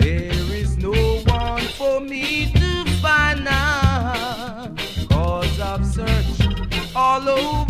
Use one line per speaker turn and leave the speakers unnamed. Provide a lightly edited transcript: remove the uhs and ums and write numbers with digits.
There is no one for me to find now, 'cause I've searched all over